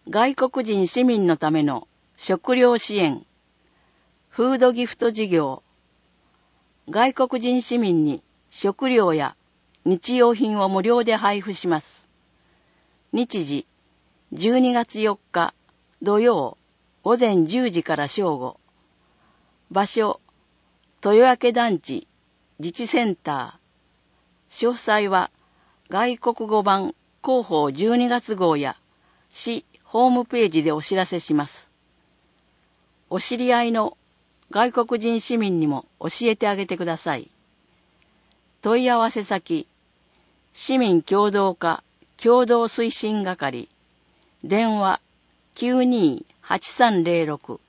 外国人市民のための食料支援、フードギフト事業、外国人市民に食料や日用品を無料で配布します。日時、12月4日土曜午前10時から正午。場所、豊明団地自治センター。詳細は外国語版広報12月号や市ホームページでお知らせします。お知り合いの外国人市民にも教えてあげてください。問い合わせ先、市民協働課共同推進係、電話 92-8306